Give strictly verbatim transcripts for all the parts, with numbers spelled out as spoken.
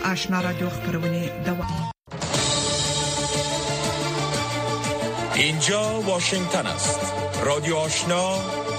آشنا رادیو خبرونه دوام. اینجا واشنگتن است. رادیو آشنا،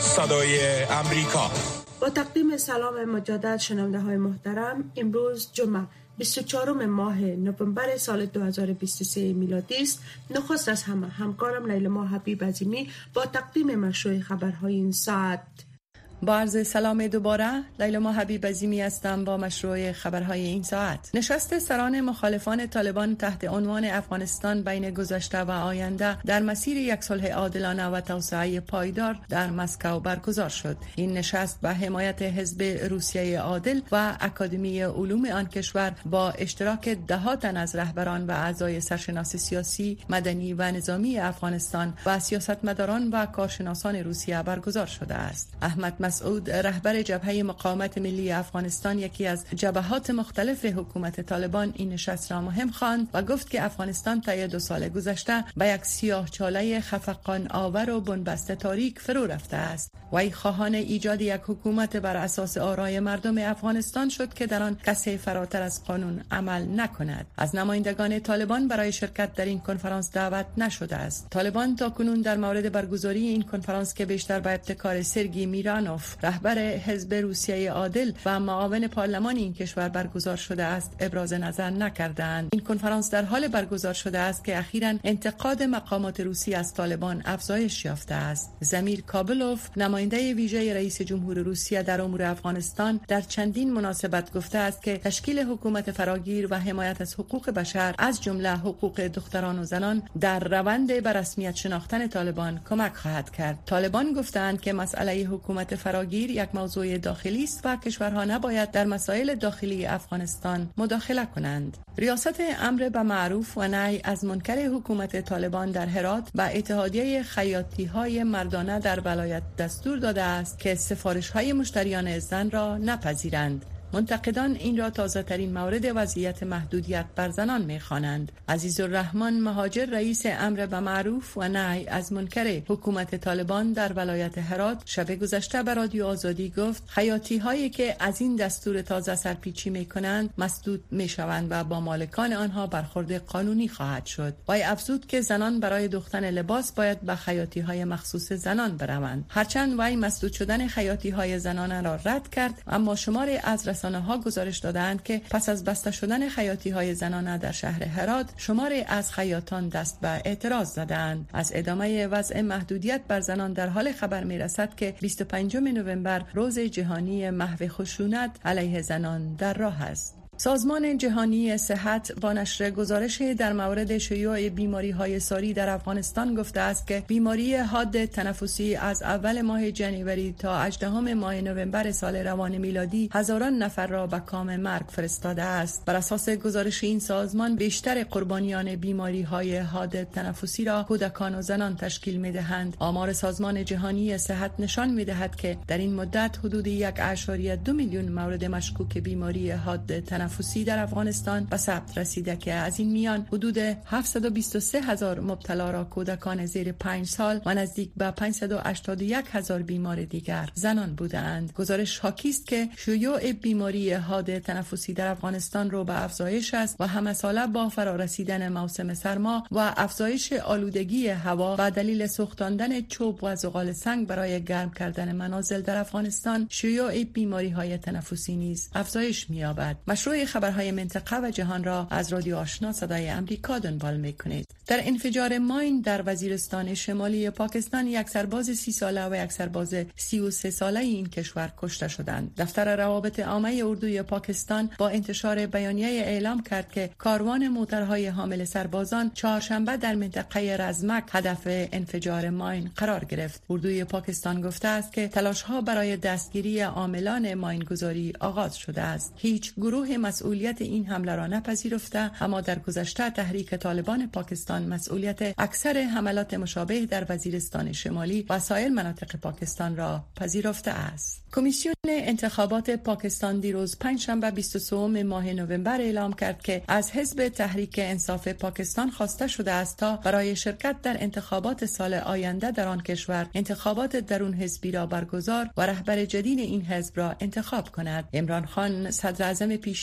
صدای امریکا. با تقدیم سلام مجدد شنونده های محترم، امروز جمعه بیست و چهارم ماه نوامبر سال دو هزار و بیست و سه میلادی است. نخست از همه همکارم لیلما حبیب عظیمی با تقدیم مشروع خبرهای این ساعت. با عرض سلام دوباره، لیلما حبیب عظیمی هستم با مشروع خبرهای این ساعت. نشست سران مخالفان طالبان تحت عنوان افغانستان بین گذشته و آینده در مسیر یک صلح عادلانه و توسعه پایدار در مسکو برگزار شد. این نشست به حمایت حزب روسیه عادل و اکادمی علوم آن کشور با اشتراک ده تن از رهبران و اعضای سرشناس سیاسی، مدنی و نظامی افغانستان و سیاستمداران و کارشناسان روسیه برگزار شده است. احمد مسعود، رهبر جبهه مقاومت ملی افغانستان، یکی از جبهات مختلف حکومت طالبان، این نشست را مهم خواند و گفت که افغانستان طی دو سال گذشته به یک سیاه‌چاله خفقان آور و بنبست تاریک فرو رفته است. وی خواهان ایجاد یک حکومت بر اساس آرای مردم افغانستان شد که در آن کسی فراتر از قانون عمل نکند. از نمایندگان طالبان برای شرکت در این کنفرانس دعوت نشده است. طالبان تاکنون در مورد برگزاری این کنفرانس که بیشتر به ابتکار سرگی میرانوف، رهبر حزب روسیه عادل و معاون پارلمان این کشور برگزار شده است، ابراز نظر نکردند. این کنفرانس در حال برگزار شده است که اخیراً انتقاد مقامات روسی از طالبان افزایش یافته است. زمیر کابلوف، نماینده ویژه رئیس جمهور روسیه در امور افغانستان، در چندین مناسبت گفته است که تشکیل حکومت فراگیر و حمایت از حقوق بشر از جمله حقوق دختران و زنان در روند به رسمیت شناختن طالبان کمک خواهد کرد. طالبان گفتند که مسئله حکومت فراگیر یک موضوع داخلی است و کشورها نباید در مسائل داخلی افغانستان مداخله کنند. ریاست امر به معروف و نهی از منکر حکومت طالبان در هرات به اتحادیه خیاطی‌های مردانه در ولایت دستور داده است که سفارش‌های مشتریان زن را نپذیرند. منتقدان این را تازه ترین مورد وضعیت محدودیت بر زنان می خوانند. عزیزالرحمن مهاجر، رئیس امر به معروف و نهی از منکر حکومت طالبان در ولایت هرات، شب گذشته به رادیو آزادی گفت خیاطی هایی که از این دستور تازه سرپیچی می کنند مسدود می شوند و با مالکان آنها برخورد قانونی خواهد شد. وی افزود که زنان برای دوختن لباس باید به خیاطی های مخصوص زنان بروند. هرچند وی مسدود شدن خیاطی های زنانه را رد کرد، اما شماری از رسانه‌ها گزارش دادند که پس از بسته شدن خیاطی‌های زنانه در شهر هرات، شماری از خیاطان دست به اعتراض زدند. از ادامه وضع محدودیت بر زنان در حال خبر می‌رسد که بیست و پنجم نوامبر روز جهانی محو خشونت علیه زنان در راه است. سازمان جهانی صحت با نشر گزارش در مورد شیوع بیماری‌های ساری در افغانستان گفته است که بیماری حاد تنفسی از اول ماه جنوری تا هجدهم ماه نوامبر سال روان میلادی هزاران نفر را به کام مرگ فرستاده است. بر اساس گزارش این سازمان، بیشتر قربانیان بیماری‌های حاد تنفسی را کودکان و زنان تشکیل می‌دهند. آمار سازمان جهانی صحت نشان می‌دهد که در این مدت حدود یک اشاری دو میلیون مورد مشکوک بیماری حاد تنفسی در افغانستان به ثبت رسیده که از این میان حدود هفتصد و بیست و سه هزار مبتلا را کودکان زیر پنج سال و نزدیک به پانصد و هشتاد و یک هزار بیمار دیگر زنان بودند. گزارش حاکی است که شیوع بیماری حاد تنفسی در افغانستان رو به افزایش است و همساله با فرارسیدن موسم سرما و افزایش آلودگی هوا و دلیل سوختاندن چوب و زغال سنگ برای گرم کردن منازل در افغانستان، شیوع بیماری‌های تنفسی نیز افزایش می‌یابد. مشروع خبرهای منطقه و جهان را از رادیو آشنا صدای امریکا دنبال می‌کنید. در انفجار ماین در وزیرستان شمالی پاکستان، یک سرباز سی ساله و یک سرباز سی و سه ساله این کشور کشته شدند. دفتر روابط عامه اردوی پاکستان با انتشار بیانیه اعلام کرد که کاروان موترهای حامل سربازان چهارشنبه در منطقه رزمک هدف انفجار ماین قرار گرفت. اردوی پاکستان گفته است که تلاش‌ها برای دستگیری عاملان ماینگذاری آغاز شده است. هیچ گروه مسئولیت این حمله را نپذیرفته، اما در گذشته تحریک طالبان پاکستان مسئولیت اکثر حملات مشابه در وزیرستان شمالی و سایر مناطق پاکستان را پذیرفته است. کمیسیون انتخابات پاکستان دیروز پنجشنبه بیست و سوم ماه نوامبر اعلام کرد که از حزب تحریک انصاف پاکستان خواسته شده است تا برای شرکت در انتخابات سال آینده در آن کشور انتخابات درون حزبی را برگزار و رهبر جدید این حزب را انتخاب کند. عمران خان، صدر اعظم پیشین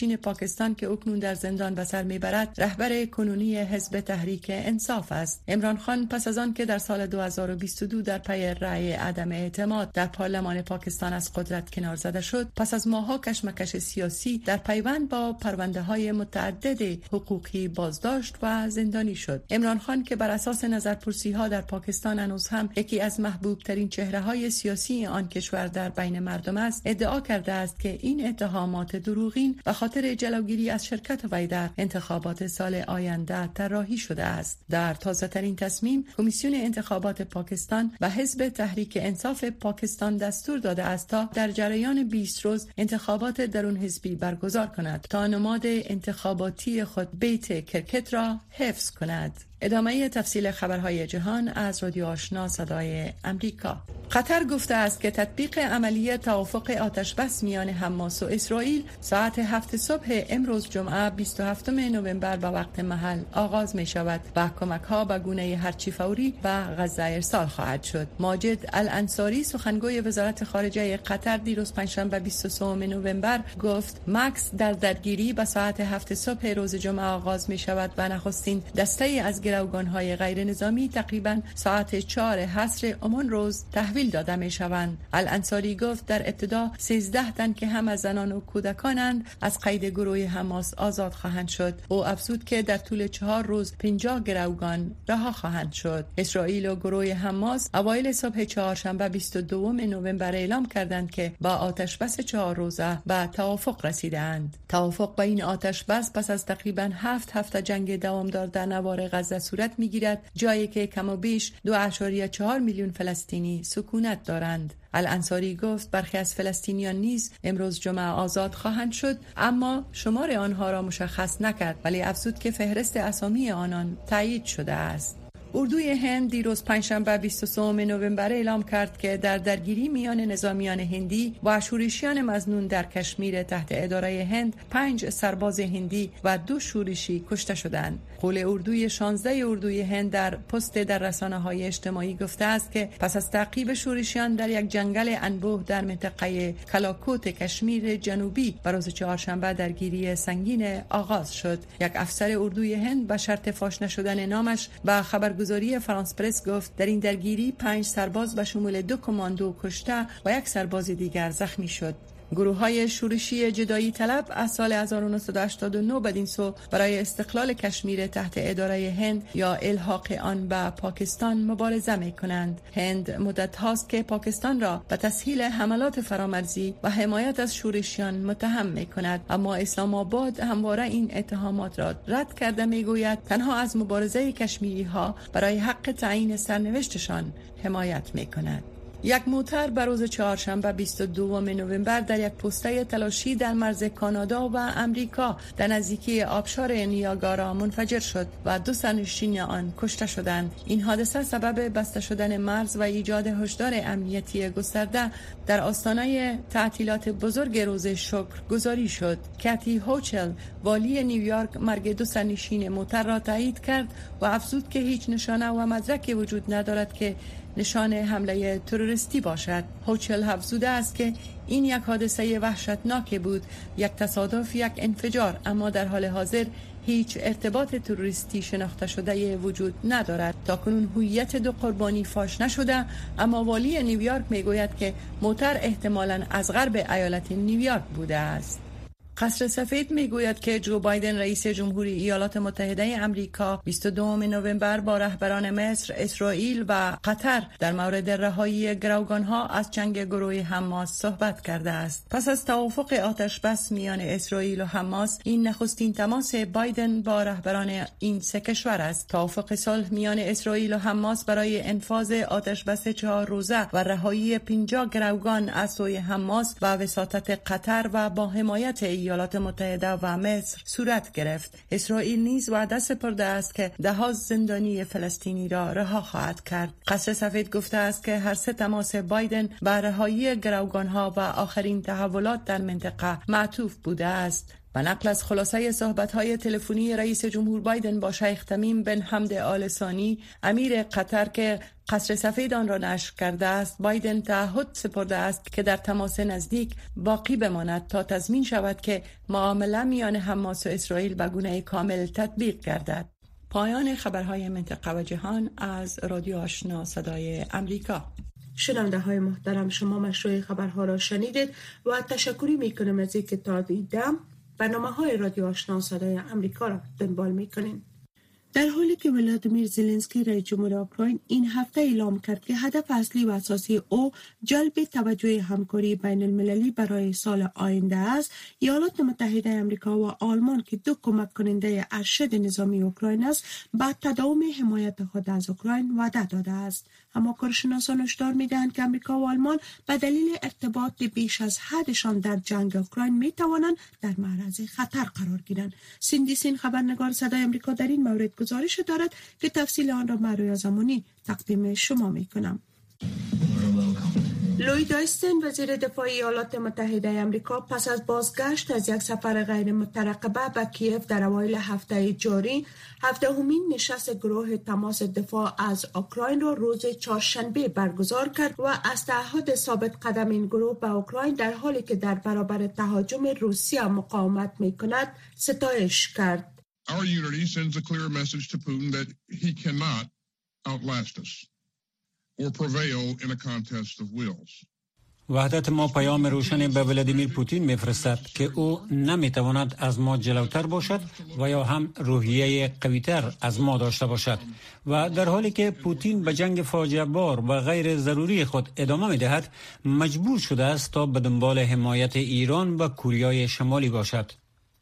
پیشین پاکستان که اکنون در زندان به سر میبرد رهبر کنونی حزب تحریک انصاف است. عمران خان پس از آن که در سال دو هزار و بیست و دو در پی رأی عدم اعتماد در پارلمان پاکستان از قدرت کنار زده شد، پس از ماه‌ها کشمکش سیاسی در پیوند با پرونده‌های متعدد حقوقی بازداشت و زندانی شد. عمران خان که بر اساس نظرپرسی‌ها در پاکستان هنوز هم یکی از محبوب ترین چهره‌های سیاسی آن کشور در بین مردم است، ادعا کرده است که این اتهامات دروغین به خاطر جلوگیری از شرکت وی در انتخابات سال آینده طراحی شده است. در تازه‌ترین تصمیم کمیسیون انتخابات پاکستان و حزب تحریک انصاف پاکستان دستور داده است تا در جریان بیست روز انتخابات درون حزبی برگزار کند تا نماد انتخاباتی خود بیت کرکت را حفظ کند. ادامه تفصیل خبرهای جهان از رادیو آشنا صدای امریکا. قطر گفته است که تطبیق عملی توافق آتشبس میان حماس و اسرائیل ساعت هفت صبح امروز جمعه بیست و هفتم نوامبر به وقت محل آغاز می شود و کمک ها به گونه هرچی فوری به غزه ارسال خواهد شد. ماجد الانصاری سخنگوی وزارت خارجه قطر دیروز پنجشنبه بیست و سوم نوامبر گفت مکس در درگیری به ساعت هفت صبح روز جمعه آغاز می شود و نخستین دسته از گروگان‌های غیر نظامی تقریباً ساعت چهار عصر امان روز تحویل داده می شوند. الانصاری گفت در ابتدا سیزده تن که هم از زنان و کودکانند از قید گروه حماس آزاد خواهند شد. او افزود که در طول چهار روز پنجاه گروگان رها خواهند شد. اسرائیل و گروه حماس اوایل صبح چهارشنبه بیست و دوم نوامبر اعلام کردند که با آتشبس چهار روزه به توافق رسیدند. توافق با این آتشبس پس از تقریباً هفت هفته جنگ دوامدار در نوار غزه صورت میگیرد، جایی که کم و بیش دو ممیز چهار میلیون فلسطینی سکونت دارند. الانصاری گفت برخی از فلسطینیان نیز امروز جمعه آزاد خواهند شد، اما شمار آنها را مشخص نکرد، ولی افزود که فهرست اسامی آنان تایید شده است. اردوی هند دیروز پنجشنبه بیست و سوم نوامبر اعلام کرد که در درگیری میان نظامیان هندی و شورشیان مظنون در کشمیر تحت اداره هند پنج سرباز هندی و دو شورشی کشته شدند. قول اردوی شانزده اردوی هند در پست در رسانه‌های اجتماعی گفته است که پس از تعقیب شورشیان در یک جنگل انبوه در منطقه کلاکوت کشمیر جنوبی بر روز چهارشنبه درگیری سنگین آغاز شد. یک افسر اردوی هند به شرط فاش نشدن نامش به خبرگزاری فرانس پرس گفت در این درگیری پنج سرباز به شمول دو کماندو کشته و یک سرباز دیگر زخمی شد. گروه‌های شورشی جدایی طلب از سال هزار و نهصد و هشتاد و نه بدین سو برای استقلال کشمیر تحت اداره هند یا الحاق آن به پاکستان مبارزه می‌کنند. هند مدت هاست که پاکستان را به تسهیل حملات فرامرزی و حمایت از شورشیان متهم می‌کند، اما اسلام آباد همواره این اتهامات را رد کرده می‌گوید تنها از مبارزه کشمیری‌ها برای حق تعیین سرنوشتشان حمایت می‌کند. یک موتر بر روز چهارشنبه بیست و دوم نوامبر در یک پوسته تلاشی در مرز کانادا و امریکا در نزدیکی آبشار نیاگارا منفجر شد و دو سرنشین آن کشته شدند. این حادثه سبب بسته شدن مرز و ایجاد هشدار امنیتی گسترده در آستانه تعطیلات بزرگ روز شکر گذاری شد. کاتی هوچل والی نیویورک مرگ دو سرنشین موتر را تایید کرد و افزود که هیچ نشانه و مدرکی وجود ندارد که نشان حمله تروریستی باشد. هوچل افزوده است که این یک حادثه وحشتناک بود، یک تصادف، یک انفجار، اما در حال حاضر هیچ ارتباط تروریستی شناخته شده وجود ندارد. تاکنون هویت دو قربانی فاش نشده، اما والی نیویورک میگوید که موتر احتمالاً از غرب ایالت نیویورک بوده است. قصر سفید میگوید که جو بایدن رئیس جمهوری ایالات متحده آمریکا بیست و دوم نوامبر با رهبران مصر، اسرائیل و قطر در مورد رهایی گروگانها از جنگ گروه حماس صحبت کرده است. پس از توافق آتش بس میان اسرائیل و حماس، این نخستین تماس بایدن با رهبران این سه کشور است. توافق صلح میان اسرائیل و حماس برای انفاذ آتش بس چهار روزه و رهایی پنجاه گروگان از سوی حماس و وساطت قطر و با حمایت ایالات متحده و مصر صورت گرفت. اسرائیل نیز وعده سپرده است که ده ها زندانی فلسطینی را رها خواهد کرد. قصر سفید گفته است که هر سه تماس بایدن به رهایی گروگانها و آخرین تحولات در منطقه معطوف بوده است. و نقل از خلاصه صحبت‌های تلفنی رئیس جمهور بایدن با شیخ تمیم بن حمد آل ثانی امیر قطر که قصر سفید آن را نشر کرده است، بایدن تعهد سپرده است که در تماس نزدیک باقی بماند تا تضمین شود که معامله میان حماس و اسرائیل به گونه کامل تطبیق گردد. پایان خبرهای منطقه و جهان از رادیو آشنا صدای امریکا. شنونده های محترم، شما مشروع خبرها را شنیدید و تشکری میکنم از اینکه تا دیدم برنامه های رادیو آشنا صدای امریکا را دنبال میکنین. در حالی که ولادیمیر زلنسکی رئیس جمهور اوکراین این هفته اعلام کرد که هدف اصلی و اساسی او جلب توجه همکاری بین المللی برای سال آینده است، ایالات متحده آمریکا و آلمان که دو کمک کننده ارشد نظامی اوکراین است، با تداوم حمایت خود از اوکراین وعده داده است. اما کارشناسان هشدار می‌دهند که آمریکا و آلمان به دلیل ارتباط بیش از حدشان در جنگ اوکراین می‌توانند در معرض خطر قرار گیرند. سیندی سین خبرنگار صدای آمریکا در این مورد گزارش دارد که تفصیل آن را مروی زمانی تقدیم شما می‌کنم. لوید آستین وزیر دفاع ایالات متحده آمریکا پس از بازگشت از یک سفر غیر مترقبه به کیف در اوایل هفته جاری، هفدهمین نشست گروه تماس دفاع از اوکراین را روز چهارشنبه برگزار کرد و از تعهد ثابت قدم این گروه به اوکراین در حالی که در برابر تهاجم روسیه مقاومت می‌کند ستایش کرد. Our unity sends a clear message to Putin that he cannot outlast us or prevail in a contest of wills. وحدت ما پیام روشنی به ولادیمیر پوتین میفرستد که او نمیتواند از ما جلوتر باشد و یا هم روحیه قویتر از ما داشته باشد و در حالی که پوتین به جنگ فاجعه بار و غیر ضروری خود ادامه میدهد، مجبور شده است تا به دنبال حمایت ایران و کوریای شمالی باشد.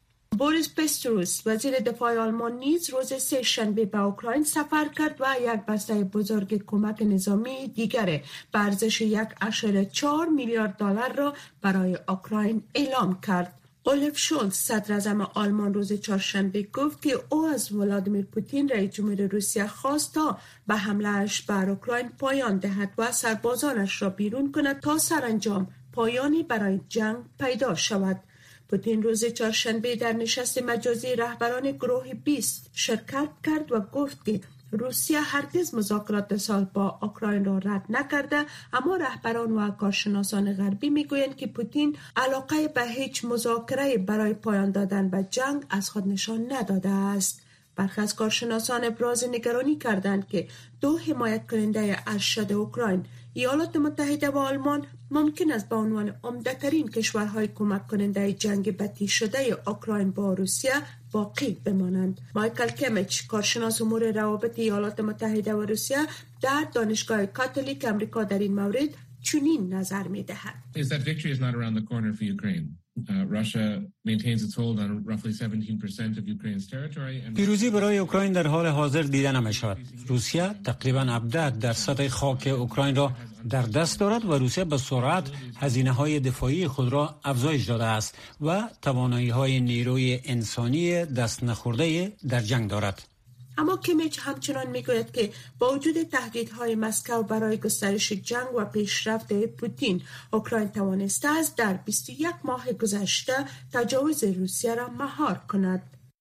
بوریس پستوروس وزیر دفاع آلمان نیز روز سه شنبه به اوکراین سفر کرد و یک بسته بزرگ کمک نظامی دیگر به ارزش یک اشاره چهار میلیارد دلار را برای اوکراین اعلام کرد. اولف شولز صدر اعظم آلمان روز چهارشنبه گفت که او از ولادیمیر پوتین رئیس جمهور روسیه خواست تا به حمله‌اش بر اوکراین پایان دهد و سربازانش را بیرون کند تا سرانجام پایانی برای جنگ پیدا شود. پوتین روز چهارشنبه در نشست مجازی رهبران گروه بیست شرکت کرد و گفت که روسیه هرگز مذاکرات صلح با اوکراین را رد نکرده، اما رهبران و کارشناسان غربی میگویند که پوتین علاقه به هیچ مذاکره برای پایان دادن به جنگ از خود نشان نداده است. برخی از کارشناسان ابراز نگرانی کردند که دو حمایت کننده ارشد اوکراین، ایالات متحده و آلمان، ممکن است به عنوان عمده‌ترین کشورهای کمک کننده جنگ بتی شده اوکراین با روسیه باقی بمانند. مایکل کمیچ، کارشناس امور روابط ایالات متحده و روسیه در دانشگاه کاتولیک آمریکا، در این مورد چنین نظر می‌دهد. Is that victory is not around the corner for Ukraine. Uh, Russia maintains its hold on roughly seventeen percent of Ukraine's territory. پیروزی برای اوکراین در حال حاضر دیده نمی‌شود. روسیه تقریباً هفده درصد خاک اوکراین را در دست دارد و روسیه به سرعت هزینه‌های دفاعی خود را افزایش داده است و توانایی‌های نیروی انسانی دست نخورده در جنگ دارد. اما کمیچ همچنان میگوید که با وجود تهدیدهای مسکو برای گسترش جنگ و پیشرفت پوتین، اوکراین توانسته است در بیست و یک ماه گذشته تجاوز روسیه را مهار کند.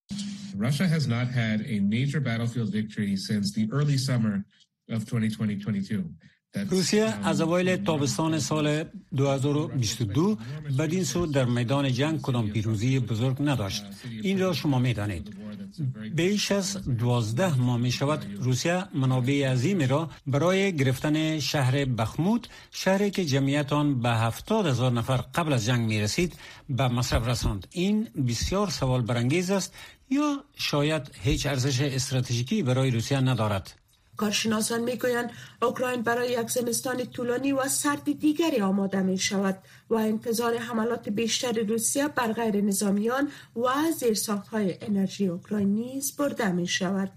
Russia has not had a major battlefield victory since the early summer of twenty twenty to twenty-two. روسیه از اوایل تابستان سال دو هزار و بیست و دو بدین سو در میدان جنگ کدام پیروزی بزرگ نداشت. این را شما می‌دانید. بیش از دوازده ماه می شود روسیه منابع عظیمی را برای گرفتن شهر بخموت، شهری که جمعیت آن به هفتاد هزار نفر قبل از جنگ می رسید، به مصرف رساند. این بسیار سوال برانگیز است، یا شاید هیچ ارزش استراتژیکی برای روسیه ندارد. کارشناسان میگویند اوکراین برای یک زمستان طولانی و سرد دیگری آماده می شود و انتظار حملات بیشتر روسیه بر غیر نظامیان و زیرساخت‌های انرژی اوکراین نیز برده می شود.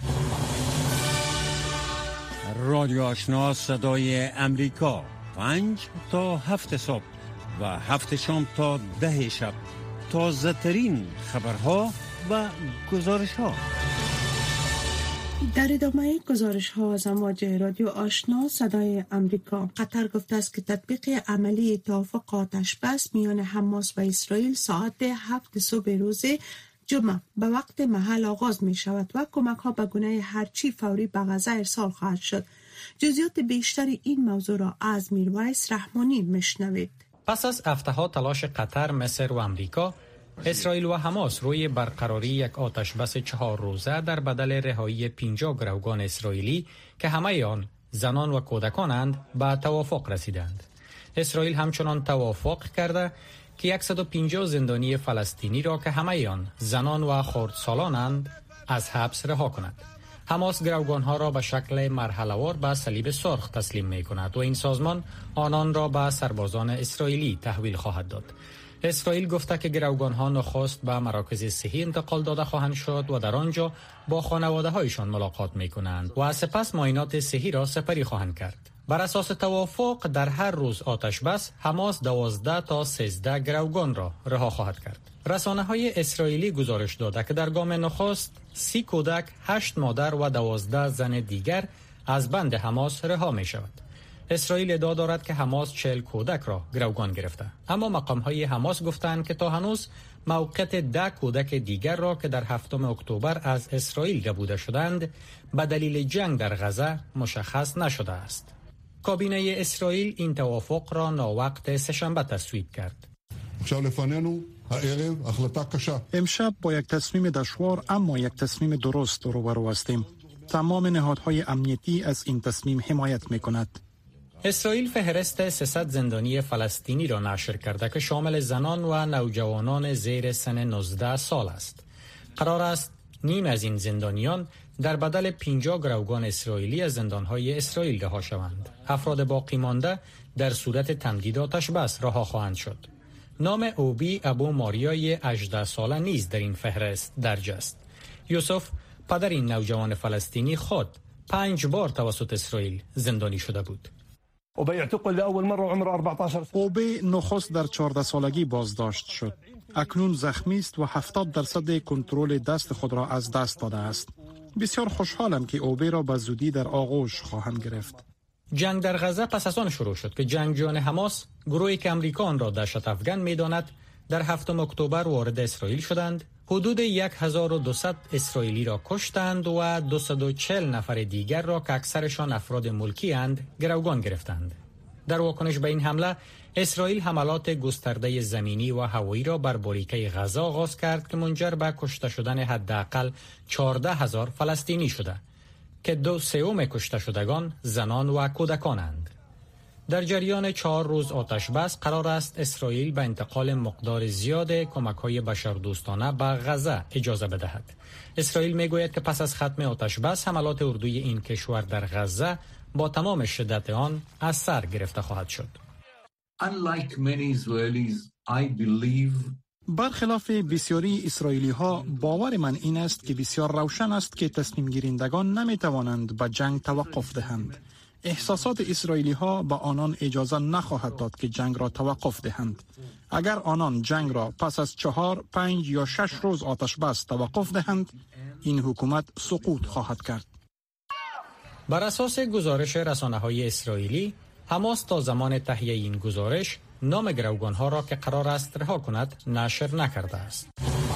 رادیو آشنا صدای امریکا، پنج تا هفت صبح و هفت شام تا ده شب، تازه ترین خبرها و گزارش ها. در ادامه گزارش ها از امواج رادیو آشنا صدای امریکا، قطر گفته است که تطبیق عملی توافق آتش بس میان حماس و اسرائیل ساعت هفت صبح روز جمعه به وقت محل آغاز می شود و کمک ها به گونه هرچی فوری به غزه ارسال خواهد شد. جزئیات بیشتر این موضوع را از میرویس رحمانی میشنوید. پس از هفته‌ها تلاش قطر، مصر و امریکا، اسرائیل و حماس روی برقراری یک آتش بس چهار روزه در بدل رهایی پنجاه گروگان اسرائیلی که همه آن زنان و کودکانند به توافق رسیدند. اسرائیل همچنان توافق کرده که صد و پنجاه زندانی فلسطینی را که همه آن زنان و خردسالانند از حبس رها کند. حماس گروگانها را به شکل مرحله‌وار به صلیب سرخ تسلیم می کند و این سازمان آنان را به سربازان اسرائیلی تحویل خواهد داد. اسرائیل گفته که گروگانها نخست به مراکز صحی انتقال داده خواهند شد و در آنجا با خانواده هایشان ملاقات می کنند و سپس معاینات صحی را سپری خواهند کرد. بر اساس توافق در هر روز آتش بس حماس دوازده تا سیزده گروگان را رها خواهد کرد. رسانه های اسرائیلی گزارش داده که در گام نخست سی کودک، هشت مادر و دوازده زن دیگر از بند حماس رها می شود. اسرائیل ادعا دارد که حماس چهل کودک را گروگان گرفته، اما مقام های حماس گفتند که تا هنوز موقعیت ده کودک دیگر را که در هفتم اکتبر از اسرائیل ربوده شدند به دلیل جنگ در غزه مشخص نشده است. کابینه اسرائیل این توافق را ناوقت سه‌شنبه تصویب کرد. امشب با یک تصمیم دشوار اما یک تصمیم درست روبرو هستیم. تمام نهادهای امنیتی از این تصمیم حمایت می‌کند. اسرائیل فهرست سیصد زندانی فلسطینی را نشر کرده که شامل زنان و نوجوانان زیر سن نوزده سال است. قرار است نیم از این زندانیان در بدل پنجاه گروگان اسرائیلی از زندانهای اسرائیل رها شوند. افراد باقی مانده در صورت تمدید آتش بس رها خواهند شد. نام اوبی ابو ماریای هجده ساله نیز در این فهرست درج است. یوسف پدر این نوجوان فلسطینی خود پنج بار توسط اسرائیل زندانی شده بود. اوبی نخست در چهارده سالگی بازداشت شد. اکنون زخمی است و هفتاد درصد کنترل دست خود را از دست داده است. بسیار خوشحالم که اوبی را به زودی در آغوش خواهم گرفت. جنگ در غزه پس از آن شروع شد که جنگجویان حماس، گروهی که امریکا آن را دهشت افکن می‌داند، در هفتم اکتبر وارد اسرائیل شدند. حدود صد و دویست اسرائیلی را کشتند و دویست و چهل نفر دیگر را که اکثرشان افراد ملکی اند گروگان گرفتند. در واکنش به این حمله، اسرائیل حملات گسترده زمینی و هوایی را بر باریکه غزه آغاز کرد که منجر به کشته شدن حداقل چهارده هزار فلسطینی شده که دو سوم کشته شدگان زنان و کودکانند. در جریان چهار روز آتش بس قرار است اسرائیل به انتقال مقدار زیاد کمک‌های بشردوستانه به غزه اجازه بدهد. اسرائیل میگوید که پس از ختم آتش بس حملات اردوی این کشور در غزه با تمام شدت آن از سر گرفته خواهد شد. برخلاف بسیاری اسرائیلی ها باور من این است که بسیار روشن است که تصمیم گیرندگان نمی توانند به جنگ توقف دهند. احساسات اسرائیلی ها به آنان اجازه نخواهد داد که جنگ را توقف دهند. اگر آنان جنگ را پس از چهار، پنج یا شش روز آتش بس توقف دهند، این حکومت سقوط خواهد کرد. بر اساس گزارش رسانه‌های اسرائیلی، حماس تا زمان تهیه این گزارش نام گروگان‌ها را که قرار است رها کند نشر نکرده است.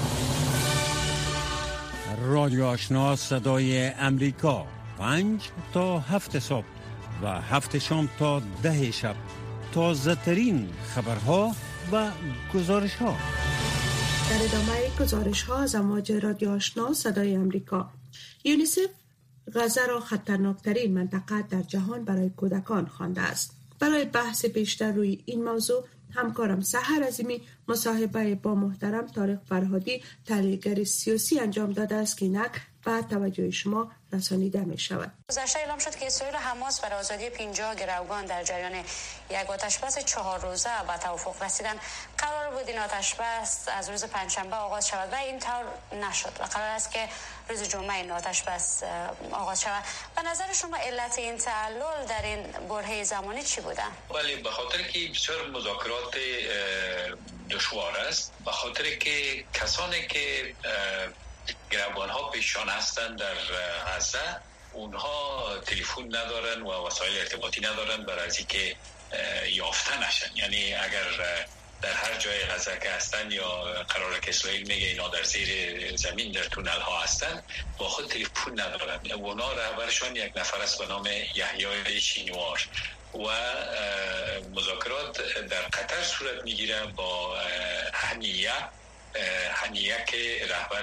رادیو آشنا صدای امریکا، پنج تا هفت صبح و هفت شام تا ده شب، تازه ترین خبرها و گزارش ها. در ادامه گزارش ها از امواج رادیو آشنا صدای امریکا، یونیسف غزه را خطرناکترین منطقه در جهان برای کودکان خوانده است. برای بحث بیشتر روی این موضوع همکارم سحر عظیمی مصاحبه با محترم طارق فرهادی، تحلیلگر سیاسی انجام داده است که اینک به توجه شما رسانیده می شود. گذشته اعلام شد که اسرائیل و حماس برای آزادی پنجاه گروگان در جریان یک آتش‌بس چهار روزه به توافق رسیدن. قرار بود این آتش‌بس از روز پنجشنبه آغاز شود و این طور نشد و قرار است که روز جمعه این آتش‌بس آغاز شود. به نظر شما علت این تعلل در این برهه زمانی چی بوده؟ بله، به خاطر که بسیار مذاکرات دشوار است، به خاطر که کسانی که گروگان‌ها پیشان هستند در غزه، اونها تلفن ندارن و وسایل ارتباطی ندارن برای از اینکه یافته نشن. یعنی اگر در هر جای غزه که هستن یا قراره که اسرائیل میگه اینا در زیر زمین در تونل ها هستن، با خود تلفن ندارن. اونا رهبرشون یک نفر است به نام یحیی شینوار و مذاکرات در قطر صورت میگیره با هنیه هنیه که رهبر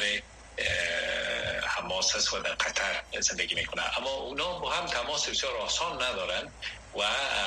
حماس است و در قطر زندگی میکنه. اما اونا با هم تماس بسیار آسان ندارن و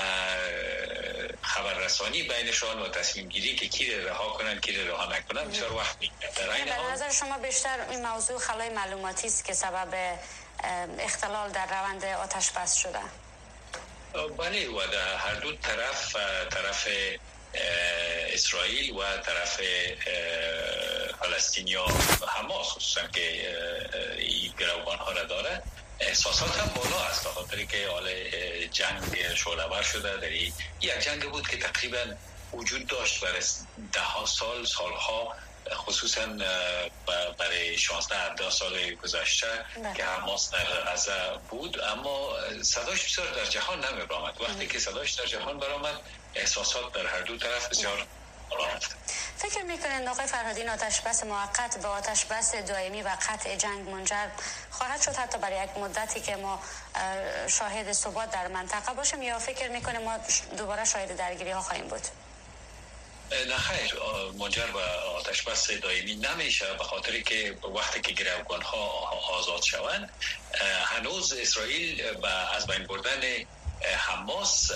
خبررسانی بینشان و تصمیم گیری که کی رها کنن کی رها نکنن بسیار وقت میگیره. در این حال نظر شما بیشتر این موضوع خلای معلوماتی است که سبب اختلال در روند آتش بس شده؟ بله، و در هر دو طرف، طرف اسرائیل و طرف فلسطینیا حماس خصوصا که این گروگان ها را داره، احساسات هم بالا است به خاطر که حال جنگ شعله‌ور شده. در یک جنگ بود که تقریبا وجود داشت برای ده ها سال سالها، خصوصا برای شانزده هفده سال گذشته که حماس در غزه بود، اما صداش بسیار در جهان نمی برآمد. وقتی که صداش در جهان برآمد احساسات در هر دو طرف بسیار بالا رفت. فکر میکنید آقای فرهادی آتش بس موقت به آتش بس دائمی و قطع جنگ منجر خواهد شد حتی برای یک مدتی که ما شاهد ثبات در منطقه باشیم، یا فکر میکنه ما دوباره شاهد درگیری ها خواهیم بود؟ نه خیر، منجر به آتش بس دائمی نمیشه به خاطر که وقتی که گروگان ها آزاد شوند هنوز اسرائیل به از بین بردن حماس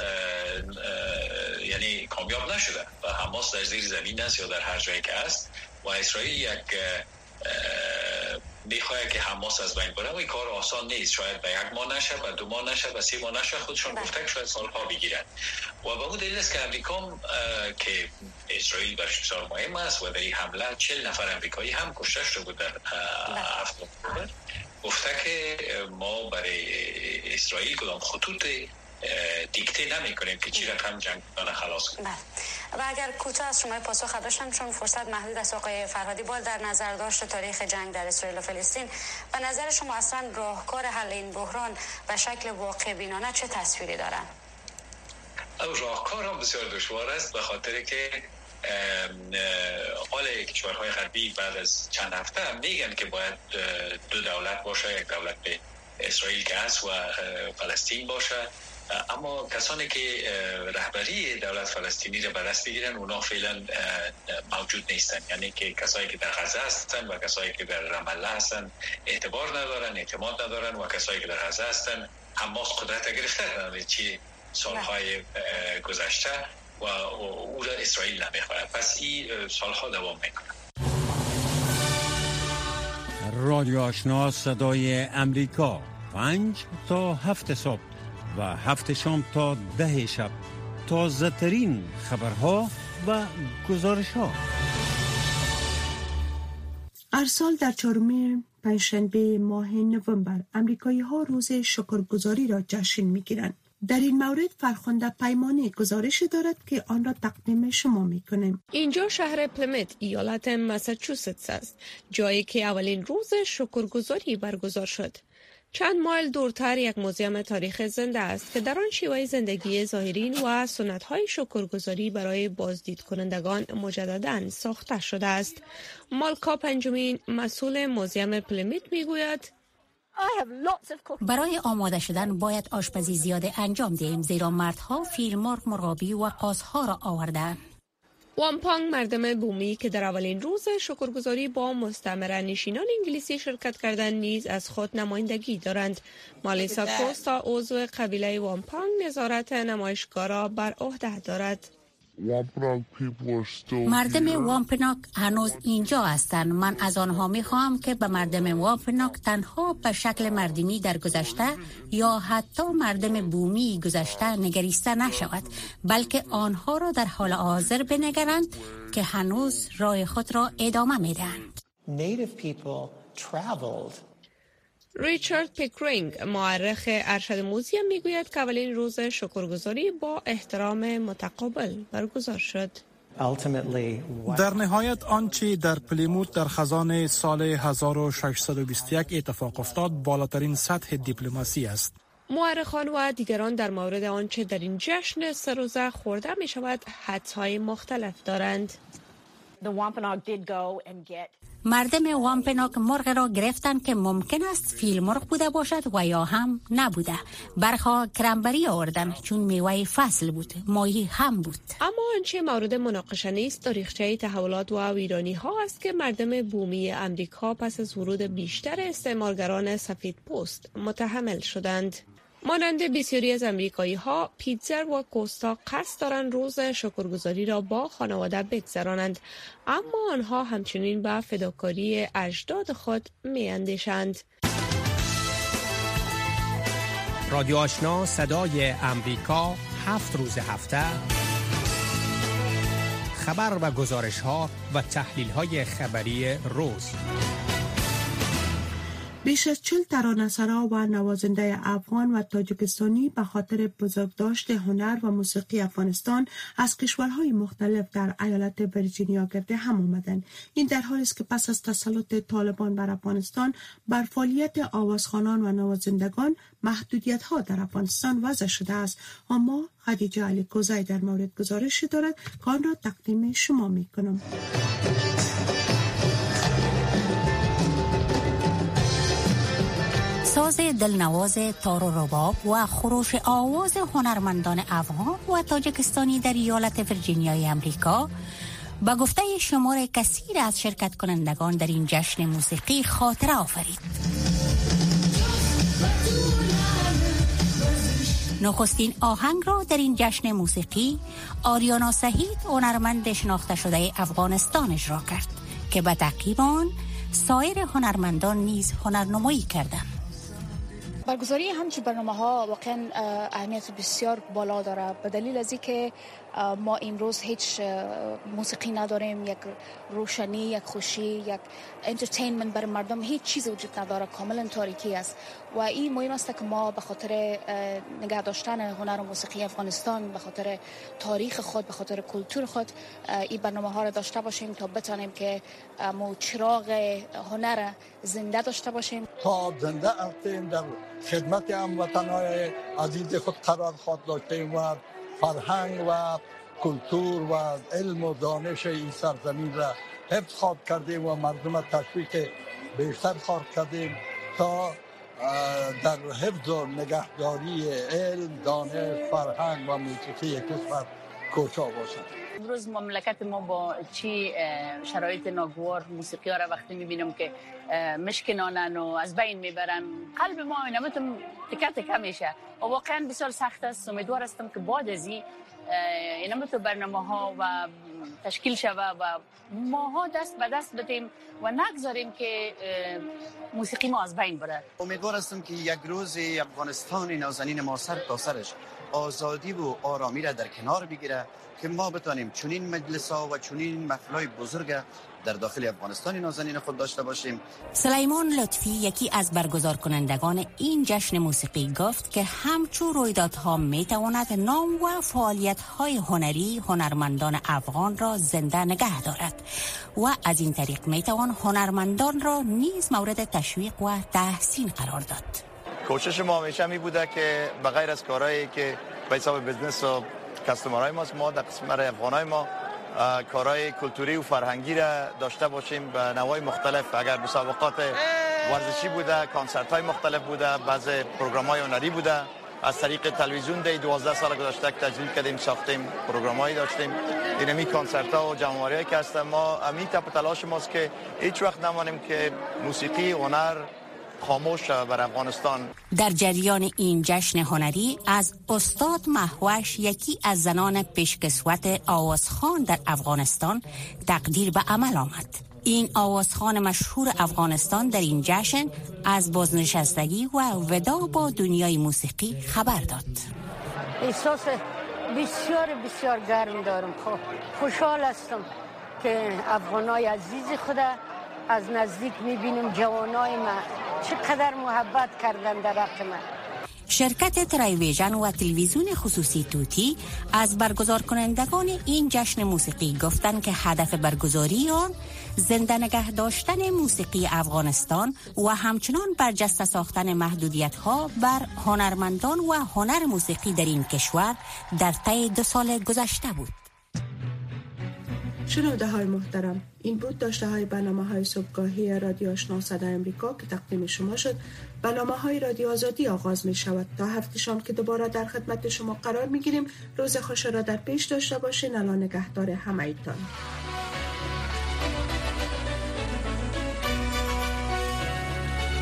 یعنی کامیاب نشده و حماس در زیر زمین است یا در هر جایی که است و اسرائیل یک میخواد که حماس از بین بره و این کار آسان نیست. شاید به یک ماه نشه، به دو ماه نشه، به سه ماه نشه، خودشون گفته شاید سالها بگیرن و به اون دلیل است که امریکا که اسرائیل برش بسیار مهم است و در این حمله چهل نفر امریکایی هم کشته شده بود در هفت اکتبر، گفته که ما برای اسرائیل کدام خطوط دیکته نمی کنیم که چی رقم جنگ کنه خلاص کنیم. و اگر کوتاه از شما پاسخ داشتم، چون فرصت محدود است آقای فرهادی، بال در نظر داشت تاریخ جنگ در اسرائیل و فلسطین و نظر شما اصلا راهکار حل این بحران و شکل واقع بینانه چه تصویری دارن؟ راهکار هم بسیار دشوار است به خاطر که حال کشورهای غربی بعد از چند هفته هم میگن که باید دو دولت باشه، یک دولت به اسرائیل که هست و فلسطین باشه، اما کسانی که رهبری دولت فلسطینی را به دست بگیرن اونا فعلا موجود نیستن. یعنی که کسایی که در غزه هستن و کسایی که در رام الله هستن اعتبار ندارن، اعتماد ندارن و کسایی که در غزه هستن حماس قدرت گرفته در چی سالهای گذشته و او را اسرائیل نمیخواد، پس این سالها دوام میکنه. رادیو آشنا صدای امریکا، پنج تا هفت صبح و هفت شام تا ده شب، تازه ترین خبرها و گزارش ها. ارسال در چهارمین پنجشنبه ماه نوامبر امریکایی ها روز شکرگزاری را جشن میگیرند. در این مورد فرخنده پیمانی گزارش دارد که آن را تقدیم شما میکنیم. اینجا شهر پلمت ایالت ماساچوست است، جایی که اولین روز شکرگزاری برگزار شد. چند مایل دورتر یک موزیم تاریخ زنده است که در آن شیوه زندگی زائرین و سنت‌های شکرگزاری برای بازدید کنندگان مجدداً ساخته شده است. مالکا پنجمین مسئول موزیم پلمت میگوید برای آماده شدن باید آشپزی زیاده انجام دهیم، زیرا مردها فیلمارک، مرغابی و قازها را آوردند. وامپانگ مردم بومی که در اولین روز شکرگزاری با مستعمره نشینان انگلیسی شرکت کردند نیز از خود نمایندگی دارند. مالیسا کوستا عضو قبیله وامپانگ نظارت نمایشگاه را بر عهده دارد. مردم وامپناک هنوز اینجا هستند. من از آنها میخواهم که به مردم وامپناک تنها به شکل مردمی در گذشته یا حتی مردم بومی گذشته نگریسته نشود، بلکه آنها را در حال حاضر بنگرند که هنوز راه خود را ادامه میدهند. ریچارد پیکرینگ مورخ ارشد موزیم میگوید که اولین روز شکرگزاری با احترام متقابل برگزار شد. در نهایت آنچه در پلیموت در خزان سال هزار و ششصد و بیست و یک اتفاق افتاد بالاترین سطح دیپلماسی است. مورخان و دیگران در مورد آنچه در این جشن سه روزه خورده می شود حدس‌های مختلف دارند. مردم وامپناک مرغ را گرفتند که ممکن است فیل مرغ بوده باشد و یا هم نبوده. برخا کرنبری آوردن چون میوه فصل بود، ماهی هم بود. اما آنچه مورد مناقشه نیست تاریخچه تحولات و ویرانی ها است که مردم بومی امریکا پس از ورود بیشتر استعمارگران سفید پوست متحمل شدند. مانند بسیاری از امریکایی ها، پیتزر و کوستا قصد دارند روز شکرگزاری را با خانواده بگذرانند، اما آنها همچنین به فداکاری اجداد خود می اندیشند. رادیو آشنا صدای امریکا هفت روز هفته خبر و گزارش ها و تحلیل های خبری روز. بیش از چهل ترانه‌سرا و نوازنده افغان و تاجیکستانی به خاطر بزرگداشت هنر و موسیقی افغانستان از کشورهای مختلف در ایالت ویرجینیا گرد هم آمدند. این در حالی است که پس از تسلط طالبان بر افغانستان بر فعالیت آوازخوانان و نوازندگان محدودیت‌ها در افغانستان وضع شده است. اما خدیجه علی کوزی در مورد گزارشی دارد که آن را تقدیم شما می‌کنم. ساز دلنواز تار و رباب و خروش آواز هنرمندان افغان و تاجیکستانی در ایالت ویرجینیای امریکا با گفته شمار کثیر از شرکت کنندگان در این جشن موسیقی خاطره آفرید. نخستین آهنگ را در این جشن موسیقی آریانا سهید، هنرمند شناخته شده افغانستان اجرا کرد که به تعقیب آن سایر هنرمندان نیز هنرنمایی کردند. برگزاری همچین برنامه‌ها واقعا اهمیت بسیار بالا داره به دلیل از اینکه ما امروز هیچ موسیقی نداریم، یک روشنی، یک خوشی، یک انترتینمنت برای مردم، هیچ چیز وجود نداره، کاملا تاریکی است و این مهم است که ما به خاطر نگه داشتن هنر و موسیقی افغانستان، به خاطر تاریخ خود، به خاطر کلتور خود این برنامه‌ها را داشته باشیم تا بتانیم که ما چراغ هنر زنده داشته باشیم. تا زنده هستیم در خدمت هموطنان عزیز خود قرار خود داشتیم و فرهنگ و کلتور و علم و دانش این سرزمین را حفظ خواد کردیم و مردم تشویق بیشتر خواد کردیم تا در حفظ و نگهداری علم، دانش، فرهنگ و موسیقی کشور کوشا باشد. امروز مملکت ما با چی شرایط ناگوار موسیقی ها را وقتی میبینم که مشکنانن و از بین میبرن، قلب ما اینمتون تکه تکه میشه و واقعا بسیار سخت است. امیدوار هستم که بعد از این اینمتون برنامه ها و تشکیل شوه و ماها دست به دست بدیم و نگذاریم که موسیقی ما از بین بره. امیدوار هستم که یک روز افغانستان نازنین ما سر تا سرش آزادی و آرامی را در کنار بگیره که ما بتانیم چنین مجلس‌ها و چنین محفل‌های بزرگ در داخل افغانستان نازنین خود داشته باشیم. سلیمان لطفی یکی از برگزار کنندگان این جشن موسیقی گفت که همچون رویدادها میتواند نام و فعالیت‌های هنری هنرمندان افغان را زنده نگه دارد و از این طریق میتوان هنرمندان را نیز مورد تشویق و تحسین قرار داد. کوشش ما همیشه می بوده که بغیر از کارهایی که به حساب بزنس و کاستومرهای ماست، ما در قسمت افغانای ما کارهای کلتوری و فرهنگی را داشته باشیم به نوع مختلف. اگر مسابقات ورزشی بوده، کنسرت های مختلف بوده، بعضی پروگرام های هنری بوده، از طریق تلویزیون دی دوازده سال گذشته که تجربه کردیم، ساختیم، پروگرامایی داشتیم. اینمی کنسرت ها و جمع‌آوری‌هایی که هست، ما امی تپ تلاش ماست که هیچ وقت نمانیم که موسیقی، هنر خاموش بر افغانستان. در جریان این جشن هنری از استاد مهوش، یکی از زنان پیشکسوت آوازخوان در افغانستان، تقدیر به عمل آمد. این آوازخوان مشهور افغانستان در این جشن از بازنشستگی و ودا با دنیای موسیقی خبر داد. احساس بسیار بسیار گرم دارم. خب خوشحال هستم که افغانای عزیز خود از نزدیک میبینم. جوانای ما چقدر محبت کردن در حق من. شرکت تریویژن و تلویزیون خصوصی توتی از برگزار کنندگان این جشن موسیقی گفتند که هدف برگزاری آن زنده نگه داشتن موسیقی افغانستان و همچنان برجسته ساختن محدودیت‌ها بر هنرمندان و هنر موسیقی در این کشور در طی دو سال گذشته بود. شنونده های محترم، این بود داشته های برنامه های صبحگاهی رادیو آشنا صدای امریکا که تقدیم شما شد. برنامه های رادیو آزادی آغاز می شود. تا هفته شام که دوباره در خدمت شما قرار می گیریم. روز خوش را در پیش داشته باشین. الله نگهدار همه ایتان.